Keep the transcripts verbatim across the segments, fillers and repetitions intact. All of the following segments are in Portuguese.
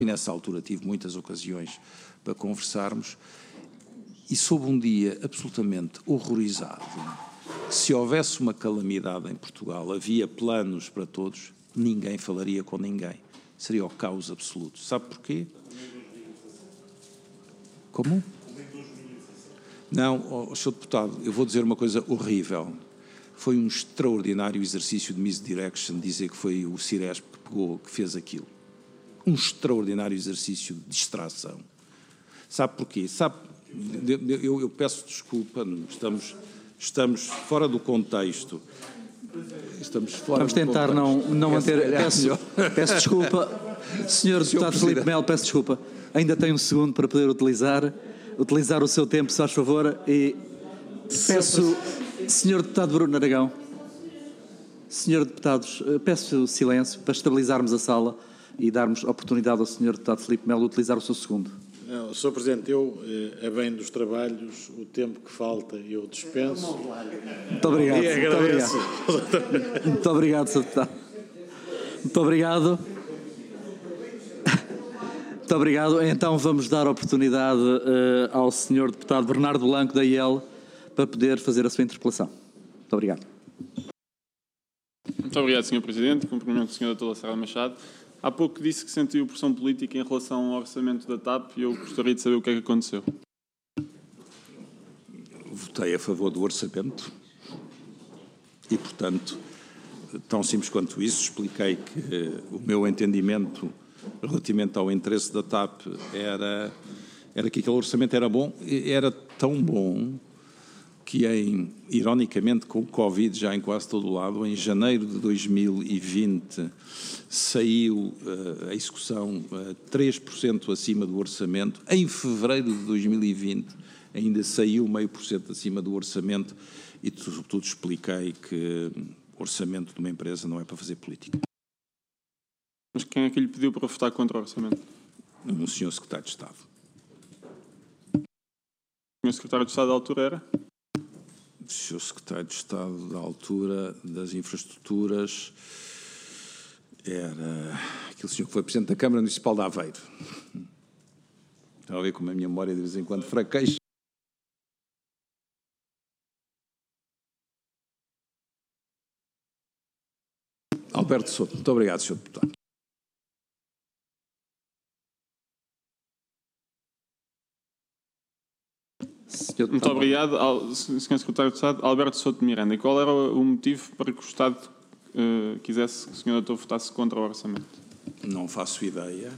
e nessa altura tive muitas ocasiões para conversarmos, e soube um dia absolutamente horrorizado que se houvesse uma calamidade em Portugal, havia planos para todos, ninguém falaria com ninguém. Seria o caos absoluto. Sabe porquê? Como? Não, oh, senhor Deputado, eu vou dizer uma coisa horrível. Foi um extraordinário exercício de misdirection dizer que foi o Ciresp que pegou, que fez aquilo. Um extraordinário exercício de distração. Sabe porquê? Sabe, eu, eu peço desculpa, estamos, estamos fora do contexto. Estamos fora Vamos do tentar contexto. não, não manter... Peço, peço desculpa. Senhor Deputado Filipe Melo, peço desculpa. Ainda tem um segundo para poder utilizar, utilizar o seu tempo, se faz favor, e peço... Senhor Deputado Bruno Aragão, Senhor Deputados, peço silêncio para estabilizarmos a sala e darmos oportunidade ao Senhor Deputado Filipe Melo utilizar o seu segundo. Não, senhor Presidente, eu, a bem dos trabalhos, o tempo que falta eu dispenso. Muito obrigado. E Muito agradeço. obrigado, muito obrigado senhor Deputado. Muito obrigado. Muito obrigado. Então vamos dar oportunidade uh, ao senhor Deputado Bernardo Blanco da I E L para poder fazer a sua interpelação. Muito obrigado. Muito obrigado, senhor Presidente. Cumprimento o senhor doutor Lacerda Machado. Há pouco disse que sentiu pressão política em relação ao orçamento da T A P e eu gostaria de saber o que é que aconteceu. Votei a favor do orçamento e, portanto, tão simples quanto isso, expliquei que o meu entendimento relativamente ao interesse da T A P era, era que aquele orçamento era bom, era tão bom que, em, ironicamente, com o Covid já em quase todo o lado, em janeiro de dois mil e vinte saiu uh, a execução uh, três por cento acima do orçamento. Em fevereiro de dois mil e vinte ainda saiu meio por cento acima do orçamento e, sobretudo, expliquei que o orçamento de uma empresa não é para fazer política. Mas quem é que lhe pediu para votar contra o orçamento? Um senhor secretário de Estado. O senhor secretário de Estado da altura era? O senhor secretário de Estado da altura das infraestruturas era aquele senhor que foi presidente da Câmara Municipal de Aveiro. Está a ver como a minha memória de vez em quando fraqueja. Alberto Souto. Muito obrigado, senhor Deputado. Muito obrigado ao senhor secretário de Estado, Alberto Souto de Miranda. E qual era o motivo para que o Estado uh, quisesse que o senhor doutor votasse contra o orçamento? Não faço ideia.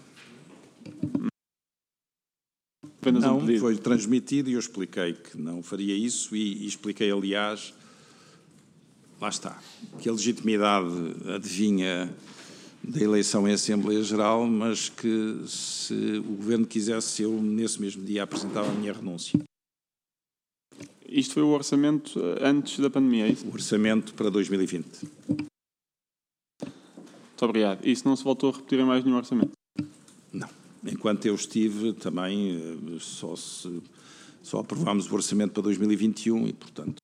Apenas não, um pedido. Foi transmitido e eu expliquei que não faria isso e, e expliquei, aliás, lá está, que a legitimidade adivinha da eleição em Assembleia Geral, mas que se o Governo quisesse, eu nesse mesmo dia apresentava a minha renúncia. Isto foi o orçamento antes da pandemia, é isso? O orçamento para dois mil e vinte. Muito obrigado. Isso não se voltou a repetir em mais nenhum orçamento? Não. Enquanto eu estive, também só, se, só aprovámos o orçamento para dois mil e vinte e um e, portanto...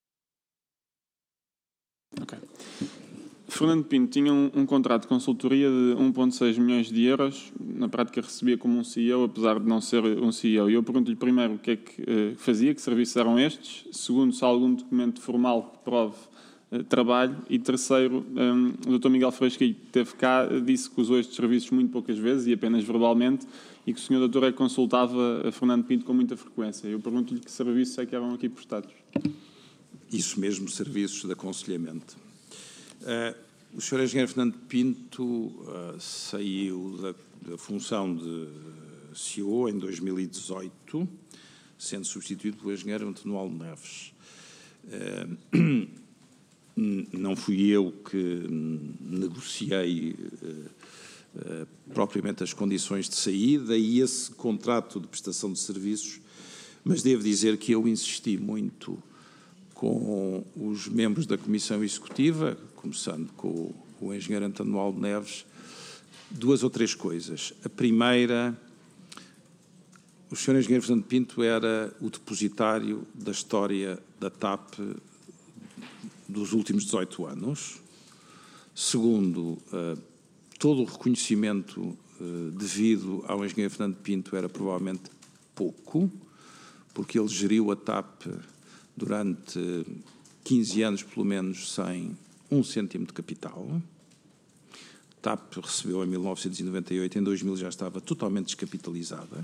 Ok. Fernando Pinto tinha um, um contrato de consultoria de um vírgula seis milhões de euros, na prática recebia como um C E O, apesar de não ser um C E O. E eu pergunto-lhe primeiro o que é que uh, fazia, que serviços eram estes, segundo, se há algum documento formal que prove uh, trabalho, e terceiro, um, o doutor Miguel Frasquilho, que esteve cá, disse que usou estes serviços muito poucas vezes e apenas verbalmente, e que o senhor doutor é que consultava a Fernando Pinto com muita frequência. Eu pergunto-lhe que serviços é que eram aqui prestados. Isso mesmo, serviços de aconselhamento. Uh, o senhor Engenheiro Fernando Pinto uh, saiu da, da função de C E O em dois mil e dezoito, sendo substituído pelo Engenheiro António Neves. Uh, não fui eu que negociei uh, uh, propriamente as condições de saída e esse contrato de prestação de serviços, mas devo dizer que eu insisti muito com os membros da Comissão Executiva, começando com o engenheiro António Neves, duas ou três coisas. A primeira, o senhor engenheiro Fernando Pinto era o depositário da história da T A P dos últimos dezoito anos. Segundo, todo o reconhecimento devido ao engenheiro Fernando Pinto era provavelmente pouco, porque ele geriu a TAP durante quinze anos, pelo menos, sem um cêntimo de capital. A TAP recebeu em mil novecentos e noventa e oito, em dois mil já estava totalmente descapitalizada.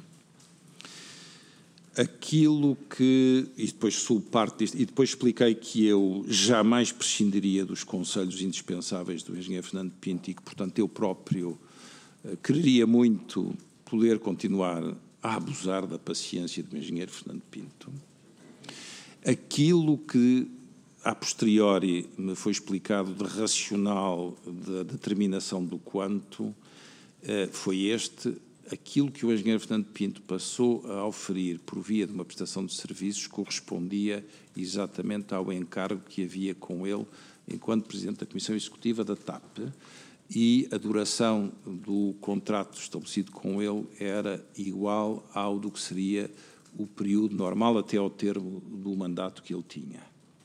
Aquilo que, e depois sou parte disto, e depois expliquei que eu jamais prescindiria dos conselhos indispensáveis do engenheiro Fernando Pinto e que, portanto, eu próprio uh, quereria muito poder continuar a abusar da paciência do engenheiro Fernando Pinto. Aquilo que, a posteriori, me foi explicado de racional da determinação do quanto uh, foi este. Aquilo que o engenheiro Fernando Pinto passou a oferir por via de uma prestação de serviços correspondia exatamente ao encargo que havia com ele enquanto Presidente da Comissão Executiva da TAP, e a duração do contrato estabelecido com ele era igual ao do que seria o período normal até ao termo do mandato que ele tinha.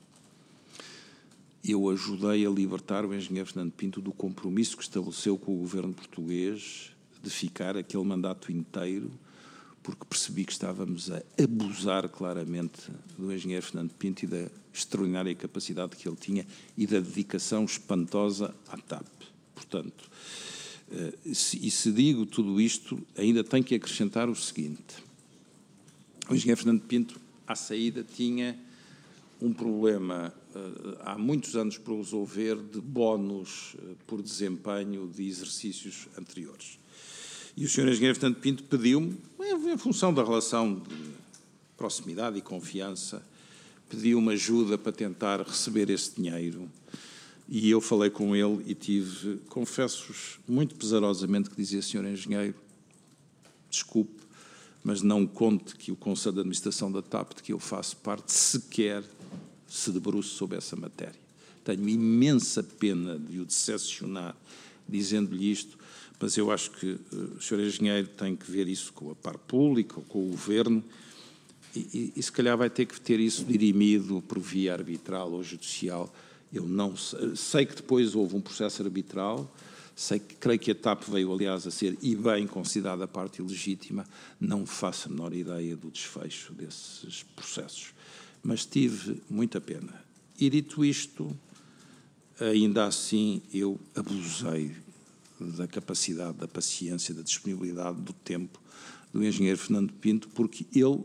Eu ajudei a libertar o engenheiro Fernando Pinto do compromisso que estabeleceu com o governo português de ficar aquele mandato inteiro, porque percebi que estávamos a abusar claramente do engenheiro Fernando Pinto e da extraordinária capacidade que ele tinha e da dedicação espantosa à TAP. Portanto, e se digo tudo isto, ainda tenho que acrescentar o seguinte. O engenheiro Fernando Pinto, à saída, tinha um problema há muitos anos para resolver de bónus por desempenho de exercícios anteriores. E o senhor engenheiro Fernando Pinto pediu-me, em função da relação de proximidade e confiança, pediu-me ajuda para tentar receber esse dinheiro. E eu falei com ele e tive, confesso-vos muito pesarosamente, que dizia: senhor engenheiro, desculpe, mas não conte que o Conselho de Administração da TAP, de que eu faço parte, sequer se debruce sobre essa matéria. Tenho imensa pena de o decepcionar dizendo-lhe isto, mas eu acho que uh, o senhor engenheiro tem que ver isso com a par pública, com o governo, e, e, e se calhar vai ter que ter isso dirimido por via arbitral ou judicial. Eu não sei, sei que depois houve um processo arbitral, sei que creio que a TAP veio, aliás, a ser e bem considerada a parte ilegítima. Não faço a menor ideia do desfecho desses processos, mas tive muita pena. E dito isto, ainda assim eu abusei da capacidade, da paciência, da disponibilidade, do tempo do engenheiro Fernando Pinto, porque ele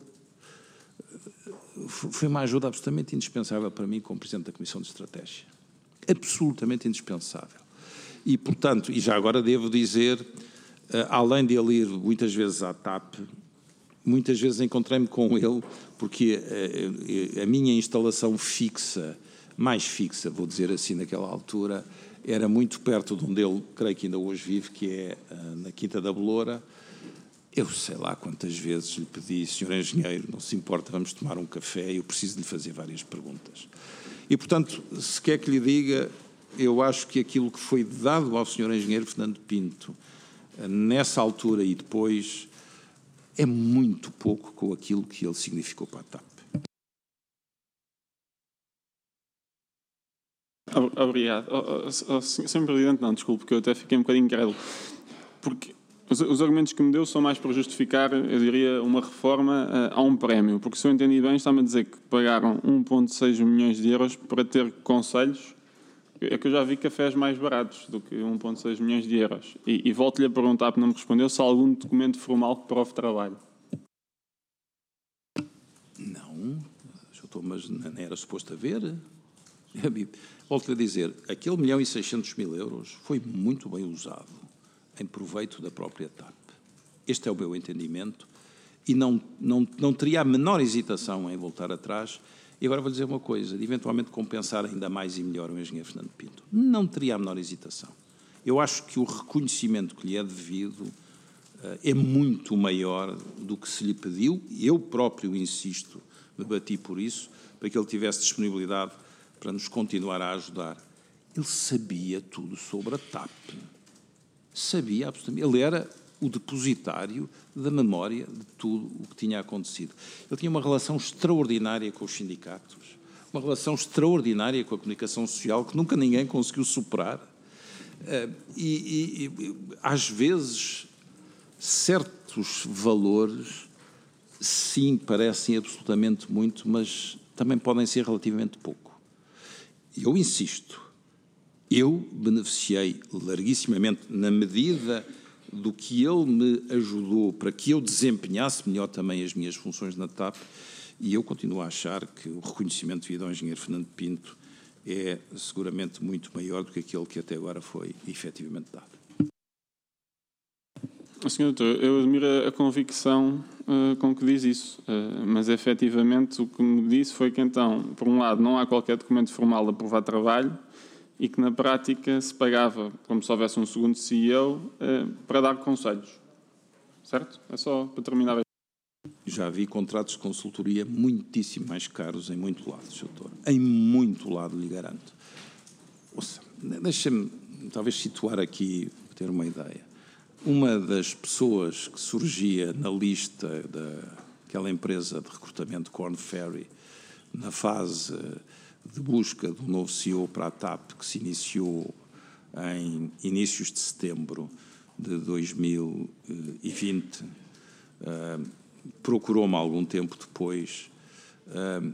foi uma ajuda absolutamente indispensável para mim como Presidente da Comissão de Estratégia. Absolutamente indispensável. E, portanto, e já agora devo dizer, além de ele ir muitas vezes à TAP, muitas vezes encontrei-me com ele, porque a, a minha instalação fixa, mais fixa, vou dizer assim, naquela altura, era muito perto de onde ele, creio que ainda hoje vive, que é na Quinta da Beloura. Eu sei lá quantas vezes lhe pedi: senhor engenheiro, não se importa, vamos tomar um café, eu preciso lhe fazer várias perguntas. E, portanto, se quer que lhe diga, eu acho que aquilo que foi dado ao senhor engenheiro Fernando Pinto, nessa altura e depois, é muito pouco com aquilo que ele significou para a TAP. Obrigado. Oh, oh, senhor Presidente, não, desculpe, porque eu até fiquei um bocadinho incrédulo. Porque os, os argumentos que me deu são mais para justificar, eu diria, uma reforma uh, a um prémio. Porque, se eu entendi bem, está-me a dizer que pagaram um vírgula seis milhões de euros para ter conselhos. É que eu já vi cafés mais baratos do que um vírgula seis milhões de euros. E, e volto-lhe a perguntar, porque não me respondeu, se há algum documento formal que prove trabalho. Não, mas nem era suposto haver. Volto-lhe a dizer, aquele milhão e seiscentos mil euros foi muito bem usado em proveito da própria TAP. Este é o meu entendimento e não, não, não teria a menor hesitação em voltar atrás. E agora vou dizer uma coisa, de eventualmente compensar ainda mais e melhor o engenheiro Fernando Pinto. Não teria a menor hesitação. Eu acho que o reconhecimento que lhe é devido uh, é muito maior do que se lhe pediu. Eu próprio, insisto, me bati por isso, para que ele tivesse disponibilidade para nos continuar a ajudar. Ele sabia tudo sobre a TAP. Sabia absolutamente. Ele era o depositário da memória de tudo o que tinha acontecido. Ele tinha uma relação extraordinária com os sindicatos, uma relação extraordinária com a comunicação social que nunca ninguém conseguiu superar. E, e, e às vezes, certos valores, sim, parecem absolutamente muito, mas também podem ser relativamente pouco. Eu insisto, eu beneficiei larguissimamente, na medida do que ele me ajudou para que eu desempenhasse melhor também as minhas funções na T A P, e eu continuo a achar que o reconhecimento devido ao engenheiro Fernando Pinto é seguramente muito maior do que aquele que até agora foi efetivamente dado. senhor Doutor, eu admiro a convicção uh, com que diz isso, uh, mas efetivamente o que me disse foi que então, por um lado, não há qualquer documento formal de aprovar trabalho e que na prática se pagava, como se houvesse um segundo C E O, uh, para dar conselhos. Certo? É só para terminar. Já vi contratos de consultoria muitíssimo mais caros em muito lado, senhor Doutor. Em muito lado, lhe garanto. Ouça, deixa-me talvez situar aqui, ter uma ideia. Uma das pessoas que surgia na lista daquela empresa de recrutamento Korn Ferry, na fase de busca do novo C E O para a T A P, que se iniciou em inícios de setembro de dois mil e vinte, uh, procurou-me algum tempo depois, uh,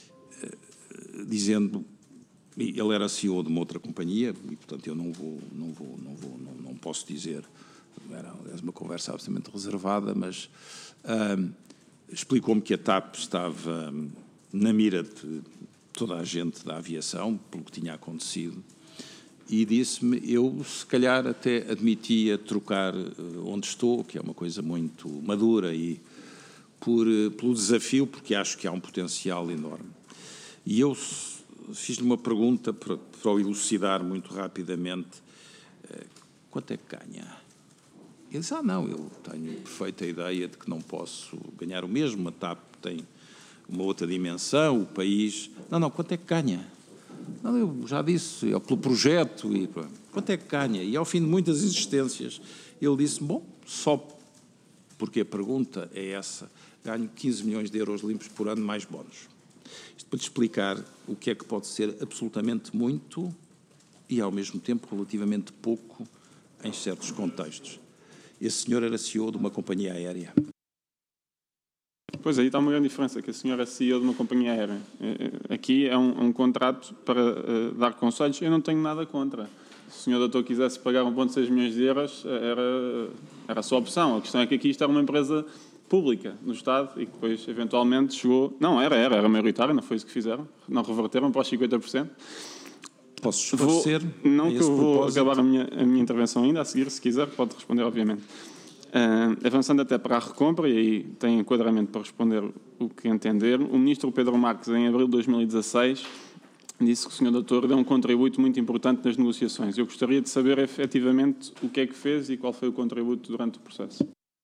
uh, dizendo, ele era C E O de uma outra companhia, e portanto eu não vou, não vou, não vou, não, não posso dizer, era aliás uma conversa absolutamente reservada, mas uh, explicou-me que a T A P estava na mira de toda a gente da aviação, pelo que tinha acontecido, e disse-me, eu se calhar até admitia trocar onde estou, que é uma coisa muito madura, e por, pelo desafio, porque acho que há um potencial enorme. E eu fiz-lhe uma pergunta para, para o elucidar muito rapidamente, quanto é que ganha? Ele disse, ah não, eu tenho perfeita ideia de que não posso ganhar o mesmo, a T A P tem uma outra dimensão, o país... Não, não, quanto é que ganha? Não, eu já disse, é pelo projeto, e quanto é que ganha? E ao fim de muitas existências, ele disse, bom, só porque a pergunta é essa, ganho quinze milhões de euros limpos por ano mais bónus. Isto para te explicar o que é que pode ser absolutamente muito e, ao mesmo tempo, relativamente pouco em certos contextos. Esse senhor era C E O de uma companhia aérea. Pois aí está uma grande diferença, que a senhora é C E O de uma companhia aérea. Aqui é um, um contrato para uh, dar conselhos, eu não tenho nada contra. Se o senhor doutor quisesse pagar um vírgula seis milhões de euros, era, era a sua opção. A questão é que aqui isto era uma empresa pública no Estado e que depois, eventualmente, chegou... Não, era, era, era maioritária, não foi isso que fizeram. Não reverteram para os cinquenta por cento. Posso esclarecer? Vou, não que eu vou propósito. acabar a minha, a minha intervenção ainda, a seguir, se quiser, pode responder, obviamente. Uh, avançando até para a recompra, e aí tem enquadramento para responder o que entender, o ministro Pedro Marques, em abril de dois mil e dezasseis, disse que o senhor doutor deu um contributo muito importante nas negociações. Eu gostaria de saber, efetivamente, o que é que fez e qual foi o contributo durante o processo.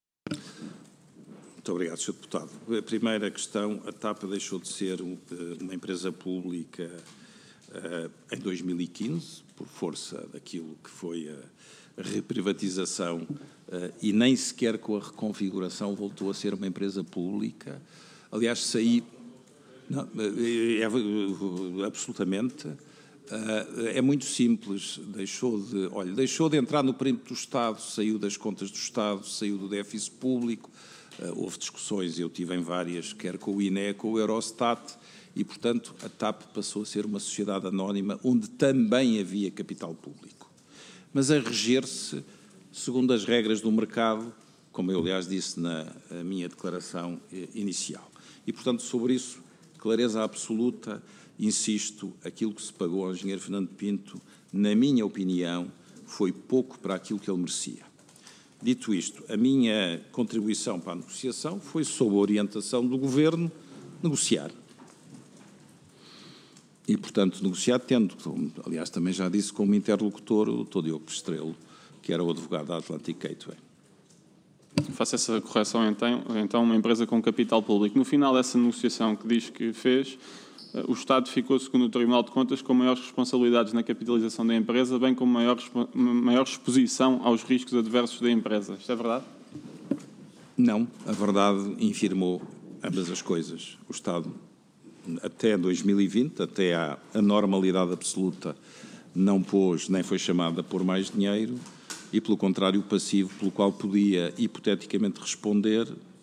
Muito obrigado, senhor Deputado. A primeira questão, a T A P deixou de ser uma empresa pública uh, em dois mil e quinze, por força daquilo que foi a reprivatização, uh, e nem sequer com a reconfiguração voltou a ser uma empresa pública. Aliás, saí... Não, é, é, absolutamente. Uh, é muito simples. Deixou de, olha, deixou de entrar no perímetro do Estado, saiu das contas do Estado, saiu do déficit público. Uh, houve discussões, eu tive em várias, quer com o I N E, com o Eurostat, e, portanto, a T A P passou a ser uma sociedade anónima onde também havia capital público, mas a reger-se segundo as regras do mercado, como eu, aliás, disse na minha declaração inicial. E, portanto, sobre isso, clareza absoluta, insisto, aquilo que se pagou ao engenheiro Fernando Pinto, na minha opinião, foi pouco para aquilo que ele merecia. Dito isto, a minha contribuição para a negociação foi, sob a orientação do Governo, negociar. E, portanto, negociar tendo, aliás, também já disse como interlocutor o doutor Diogo Estrelo, que era o advogado da Atlantic Gateway. Faço essa correção, então, então, uma empresa com capital público. No final dessa negociação que diz que fez, o Estado ficou, segundo o Tribunal de Contas, com maiores responsabilidades na capitalização da empresa, bem como maior, maior exposição aos riscos adversos da empresa. Isto é verdade? Não, a verdade infirmou ambas as coisas. O Estado, até dois mil e vinte, até à normalidade absoluta, não pôs, nem foi chamado a pôr mais dinheiro, e, pelo contrário, o passivo, pelo qual podia hipoteticamente responder,